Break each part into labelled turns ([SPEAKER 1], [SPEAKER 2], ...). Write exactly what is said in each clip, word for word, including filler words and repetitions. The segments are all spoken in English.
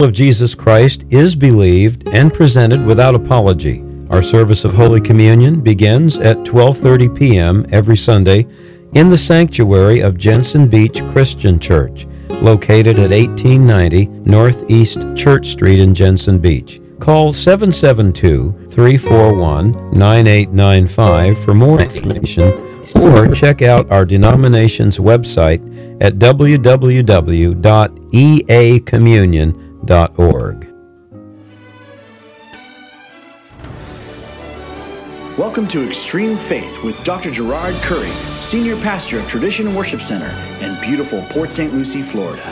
[SPEAKER 1] of Jesus Christ is believed and presented without apology. Our service of Holy Communion begins at twelve thirty p.m. every Sunday in the sanctuary of Jensen Beach Christian Church, located at eighteen ninety Northeast Church Street in Jensen Beach. Call seven seven two, three four one, nine eight nine five for more information, or check out our denomination's website at w w w dot e a communion dot org.
[SPEAKER 2] Welcome to Extreme Faith with Doctor Gerard Curry, Senior Pastor of Tradition Worship Center in beautiful Port Saint Lucie, Florida.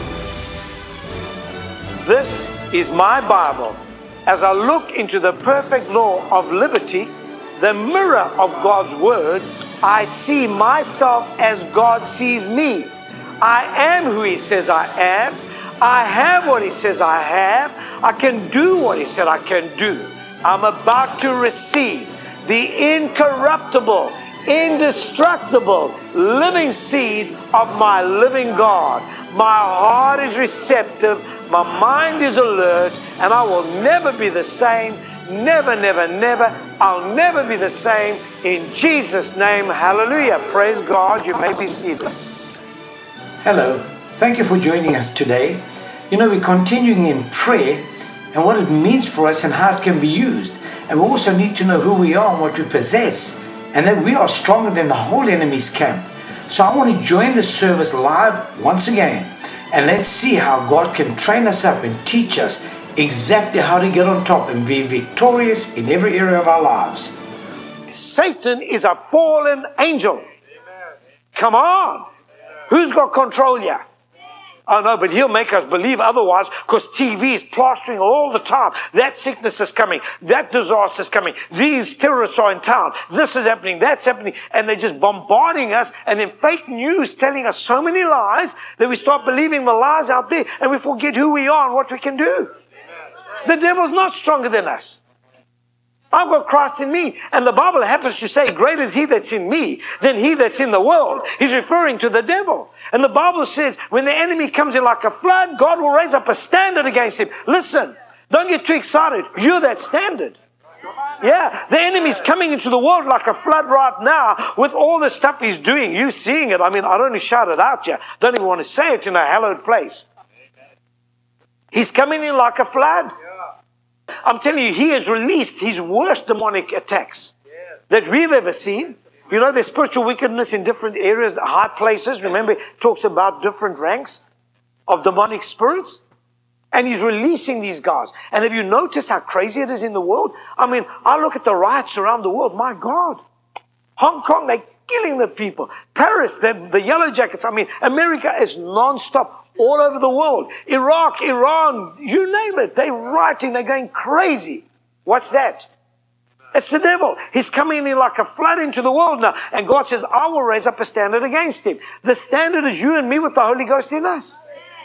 [SPEAKER 3] This is my Bible. As I look into the perfect law of liberty, the mirror of God's Word, I see myself as God sees me. I am who He says I am. I have what He says I have. I can do what He said I can do. I'm about to receive the incorruptible, indestructible, living seed of my living God. My heart is receptive, my mind is alert, and I will never be the same. Never, never, never. I'll never be the same. In Jesus' name, hallelujah. Praise God. You may be seated.
[SPEAKER 4] Hello. Thank you for joining us today. You know, we're continuing in prayer and what it means for us and how it can be used. And we also need to know who we are and what we possess, and that we are stronger than the whole enemy's camp. So I want to join the service live once again, and let's see how God can train us up and teach us exactly how to get on top and be victorious in every area of our lives.
[SPEAKER 3] Satan is a fallen angel. Amen. Come on. Amen. Who's got control here? Oh no, but he'll make us believe otherwise, because T V is plastering all the time. That sickness is coming. That disaster is coming. These terrorists are in town. This is happening. That's happening. And they're just bombarding us. And then fake news telling us so many lies that we start believing the lies out there and we forget who we are and what we can do. The devil's not stronger than us. I've got Christ in me. And the Bible happens to say, greater is He that's in me than he that's in the world. He's referring to the devil. And the Bible says, when the enemy comes in like a flood, God will raise up a standard against him. Listen, don't get too excited. You're that standard. Yeah, the enemy's coming into the world like a flood right now with all the stuff he's doing. You seeing it. I mean, I don't want to shout it out here. Don't even want to say it in a hallowed place. He's coming in like a flood. I'm telling you, he has released his worst demonic attacks that we've ever seen. You know, there's spiritual wickedness in different areas, high places. Remember, it talks about different ranks of demonic spirits. And he's releasing these guys. And have you noticed how crazy it is in the world? I mean, I look at the riots around the world. My God. Hong Kong, they're killing the people. Paris, the, the yellow jackets. I mean, America is non-stop. All over the world. Iraq, Iran, you name it. They're rioting. They're going crazy. What's that? It's the devil. He's coming in like a flood into the world now. And God says, I will raise up a standard against him. The standard is you and me with the Holy Ghost in us.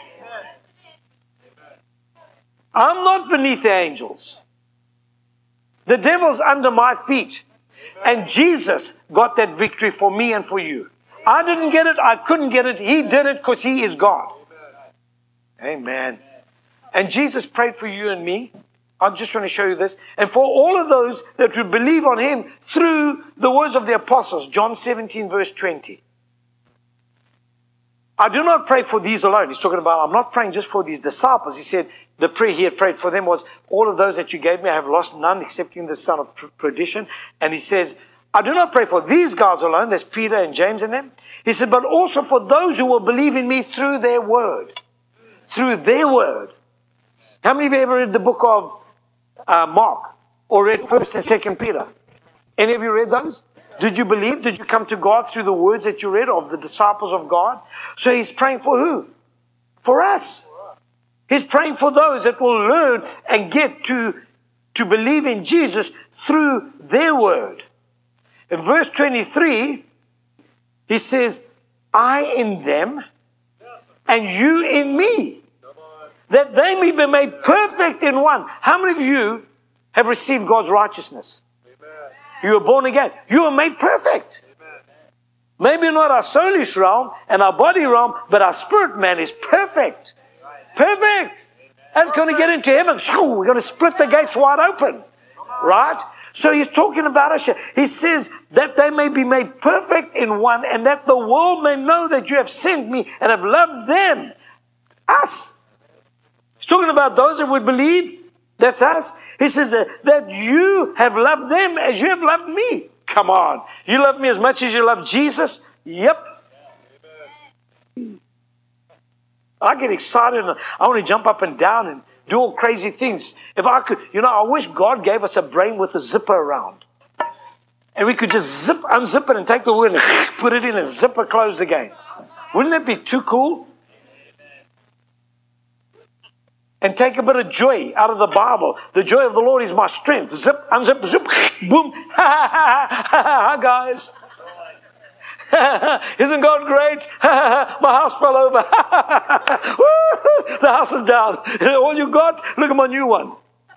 [SPEAKER 3] I'm not beneath the angels. The devil's under my feet. And Jesus got that victory for me and for you. I didn't get it. I couldn't get it. He did it because He is God. Amen. And Jesus prayed for you and me. I'm just trying to show you this. And for all of those that would believe on Him through the words of the apostles, John seventeen verse twenty. I do not pray for these alone. He's talking about, I'm not praying just for these disciples. He said the prayer He had prayed for them was, all of those that you gave me, I have lost none excepting the son of perdition. And He says, I do not pray for these guys alone. That's Peter and James and them. He said, but also for those who will believe in me through their word. Through their word. How many of you ever read the book of uh, Mark? Or read First and Second Peter? Any of you read those? Did you believe? Did you come to God through the words that you read of the disciples of God? So He's praying for who? For us. He's praying for those that will learn and get to, to believe in Jesus through their word. In verse twenty-three, He says, I in them and you in me, that they may be made perfect in one. How many of you have received God's righteousness? Amen. You were born again. You were made perfect. Amen. Maybe not our soulish realm and our body realm, but our spirit man is perfect. Perfect. That's going to get into heaven. So we're going to split the gates wide open. Right? So he's talking about us. He says that they may be made perfect in one, and that the world may know that you have sent me and have loved them. Us. He's talking about those that would believe. That's us. He says that, that you have loved them as you have loved me. Come on. You love me as much as you love Jesus? Yep. I get excited and I want to jump up and down and do all crazy things. If I could, you know, I wish God gave us a brain with a zipper around. And we could just zip, unzip it and take the word and put it in and zip it closed again. Wouldn't that be too cool? And take a bit of joy out of the Bible. The joy of the Lord is my strength. Zip, unzip, zip, boom. Hi, guys. Isn't God great? My house fell over. The house is down. All you got, look at my new one.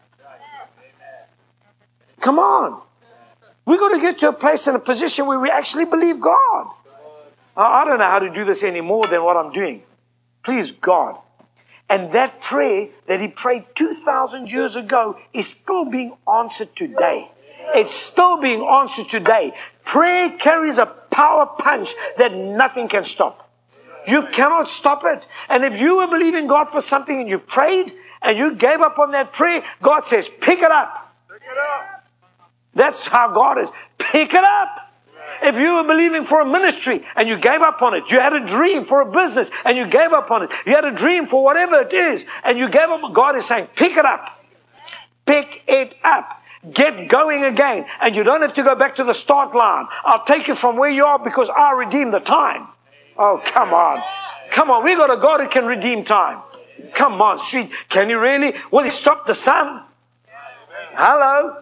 [SPEAKER 3] Come on. We've got to get to a place and a position where we actually believe God. I don't know how to do this any more than what I'm doing. Please, God. And that prayer that he prayed two thousand years ago is still being answered today. It's still being answered today. Prayer carries a power punch that nothing can stop. You cannot stop it. And if you were believing God for something and you prayed and you gave up on that prayer, God says, pick it up. Pick it up. That's how God is. Pick it up. If you were believing for a ministry and you gave up on it, you had a dream for a business and you gave up on it, you had a dream for whatever it is and you gave up, God is saying, pick it up. Pick it up. Get going again. And you don't have to go back to the start line. I'll take you from where you are because I redeem the time. Oh, come on. Come on. We got a God who can redeem time. Come on, street. Can you really? Will he stop the sun? Hello?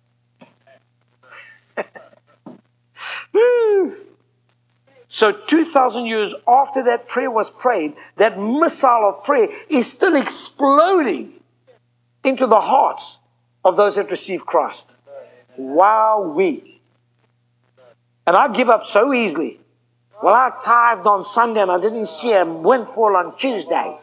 [SPEAKER 3] So two thousand years after that prayer was prayed, that missile of prayer is still exploding into the hearts of those that receive Christ. Wowee. And I give up so easily. Well, I tithed on Sunday and I didn't see a windfall on Tuesday.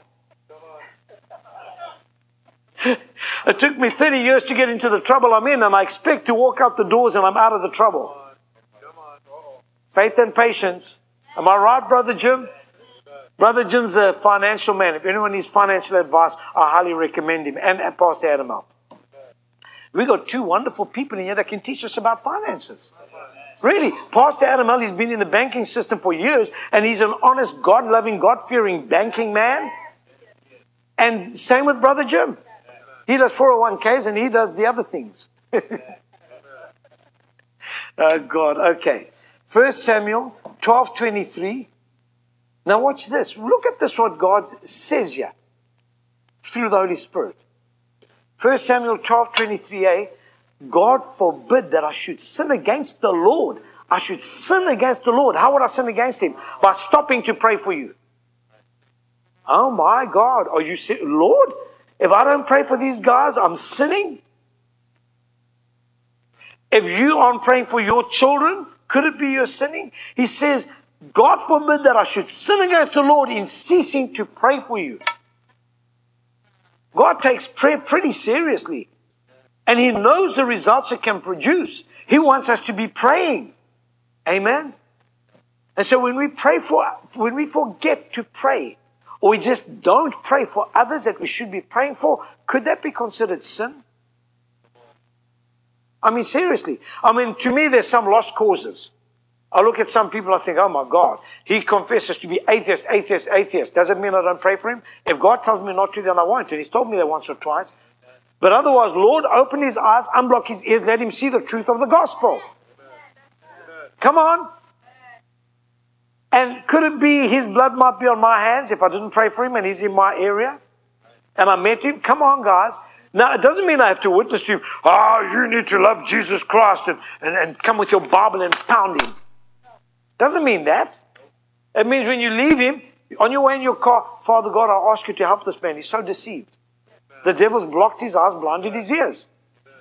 [SPEAKER 3] It took me thirty years to get into the trouble I'm in, and I expect to walk out the doors and I'm out of the trouble. Faith and patience. Am I right, Brother Jim? Brother Jim's a financial man. If anyone needs financial advice, I highly recommend him. And, and Pastor Adam. We've got two wonderful people in here that can teach us about finances. Really. Pastor Adam, he's been in the banking system for years, and he's an honest, God-loving, God-fearing banking man. And same with Brother Jim. He does four oh one k's and he does the other things. Oh, God. Okay. First Samuel twelve twenty-three. Now watch this. Look at this, what God says here through the Holy Spirit. First Samuel twelve twenty-three a. God forbid that I should sin against the Lord. I should sin against the Lord. How would I sin against him? By stopping to pray for you. Oh my God. Are you saying, Lord, if I don't pray for these guys, I'm sinning? If you aren't praying for your children, could it be you're sinning? He says, God forbid that I should sin against the Lord in ceasing to pray for you. God takes prayer pretty seriously. And he knows the results it can produce. He wants us to be praying. Amen? And so when we pray for, when we forget to pray, or we just don't pray for others that we should be praying for, could that be considered sin? I mean, seriously. I mean, to me, there's some lost causes. I look at some people, I think, oh my God, he confesses to be atheist, atheist, atheist. Does it mean I don't pray for him? If God tells me not to, then I won't. And he's told me that once or twice. But otherwise, Lord, open his eyes, unblock his ears, let him see the truth of the gospel. Come on. And could it be his blood might be on my hands if I didn't pray for him and he's in my area? And I met him? Come on, guys. Now, it doesn't mean I have to witness to him. Oh, you need to love Jesus Christ and, and, and come with your Bible and pound him. Doesn't mean that. It means when you leave him, on your way in your car, Father God, I ask you to help this man. He's so deceived. The devil's blocked his eyes, blinded his ears.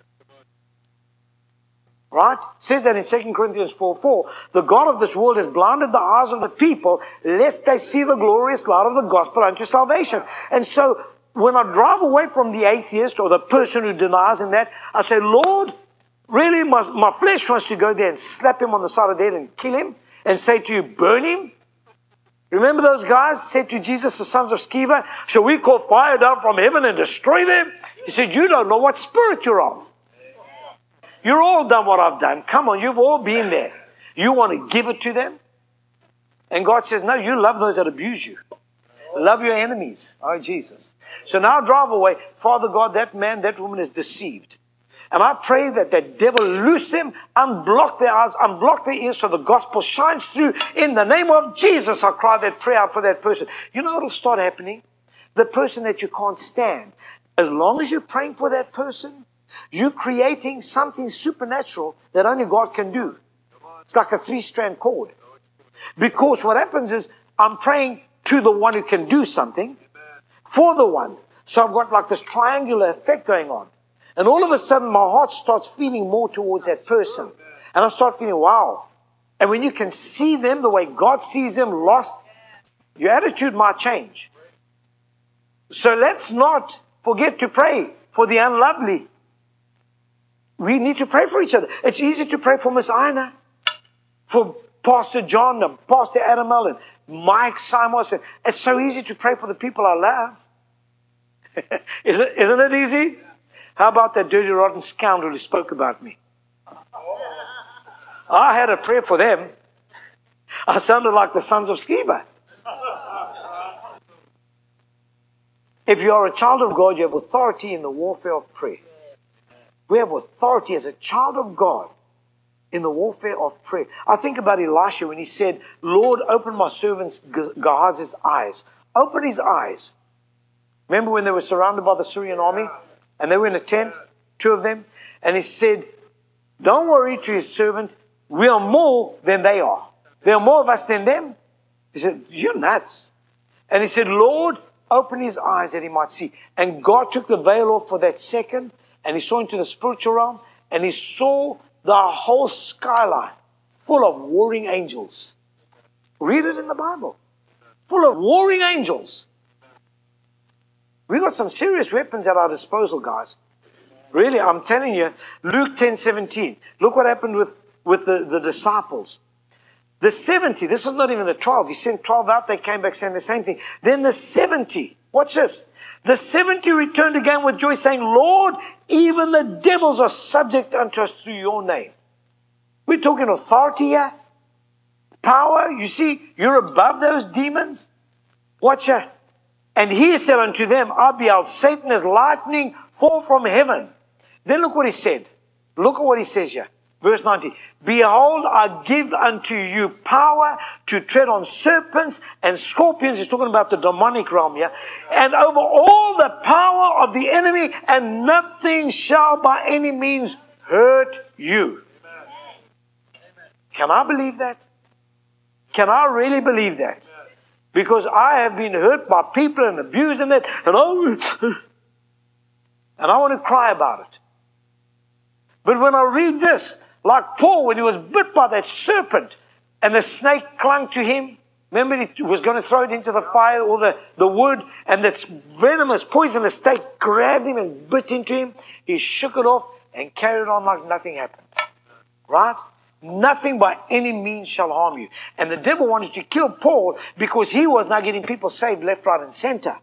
[SPEAKER 3] Right? It says that in Second Corinthians four four. The God of this world has blinded the eyes of the people, lest they see the glorious light of the gospel unto salvation. And so, when I drive away from the atheist or the person who denies and that, I say, Lord, really, my, my flesh wants to go there and slap him on the side of the head and kill him and say to you, burn him. Remember those guys said to Jesus, the sons of Sceva, shall we call fire down from heaven and destroy them? He said, you don't know what spirit you're of. You're all done what I've done. Come on, you've all been there. You want to give it to them? And God says, no, you love those that abuse you. Love your enemies. Oh, Jesus. So now drive away. Father God, that man, that woman is deceived. And I pray that the devil loose them, unblock their eyes, unblock their ears so the gospel shines through. In the name of Jesus, I cry that prayer out for that person. You know what will start happening? The person that you can't stand. As long as you're praying for that person, you're creating something supernatural that only God can do. It's like a three-strand cord. Because what happens is I'm praying to the one who can do something for the one. So I've got like this triangular effect going on. And all of a sudden, my heart starts feeling more towards that person. And I start feeling, wow. And when you can see them the way God sees them lost, your attitude might change. So let's not forget to pray for the unlovely. We need to pray for each other. It's easy to pray for Miss Ina, for Pastor John, and Pastor Adamel, and Mike Simons. It's so easy to pray for the people I love. Isn't, isn't it easy? How about that dirty, rotten scoundrel who spoke about me? I had a prayer for them. I sounded like the sons of Sceva. If you are a child of God, you have authority in the warfare of prayer. We have authority as a child of God in the warfare of prayer. I think about Elisha when he said, Lord, open my servant Gehazi's eyes. Open his eyes. Remember when they were surrounded by the Syrian army? And they were in a tent, two of them. And he said, don't worry to his servant. We are more than they are. There are more of us than them. He said, you're nuts. And he said, Lord, open his eyes that he might see. And God took the veil off for that second. And he saw into the spiritual realm. And he saw the whole skyline full of warring angels. Read it in the Bible. Full of warring angels. We've got some serious weapons at our disposal, guys. Really, I'm telling you. Luke ten seventeen. Look what happened with, with the, the disciples. The seventy, this is not even the twelve. He sent twelve out, they came back saying the same thing. Then the seventy, watch this. The seventy returned again with joy, saying, Lord, even the devils are subject unto us through your name. We're talking authority here. Power. You see, you're above those demons. Watch out. And he said unto them, I beheld Satan as lightning fall from heaven. Then look what he said. Look at what he says here. Verse ninety. Behold, I give unto you power to tread on serpents and scorpions. He's talking about the demonic realm here. And over all the power of the enemy, and nothing shall by any means hurt you. Can I believe that? Can I really believe that? Because I have been hurt by people and abused and that. And, oh, and I want to cry about it. But when I read this, like Paul, when he was bit by that serpent and the snake clung to him. Remember, he was going to throw it into the fire or the, the wood, and that venomous, poisonous snake grabbed him and bit into him. He shook it off and carried on like nothing happened. Right? Nothing by any means shall harm you. And the devil wanted to kill Paul because he was now getting people saved left, right, and center.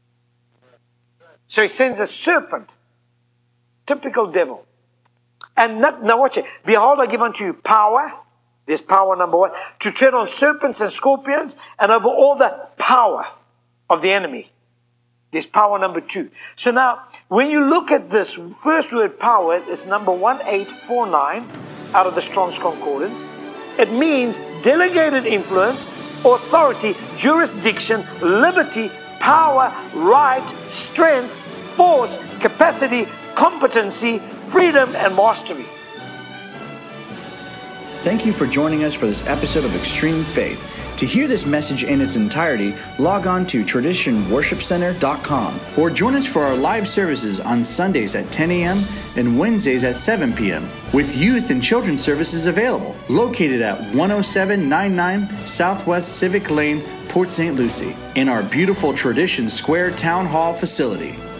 [SPEAKER 3] So he sends a serpent. Typical devil. And not, now watch it. Behold, I give unto you power. There's power number one. To tread on serpents and scorpions and over all the power of the enemy. There's power number two. So now, when you look at this first word power, it's number one eight four nine out of the Strong's Concordance. It means delegated influence, authority, jurisdiction, liberty, power, right, strength, force, capacity, competency, freedom, and mastery.
[SPEAKER 2] Thank you for joining us for this episode of Extreme Faith. To hear this message in its entirety, log on to tradition worship center dot com or join us for our live services on Sundays at ten a.m. and Wednesdays at seven p.m. with youth and children's services available. Located at one oh seven ninety-nine Southwest Civic Lane, Port Saint Lucie in our beautiful Tradition Square Town Hall facility.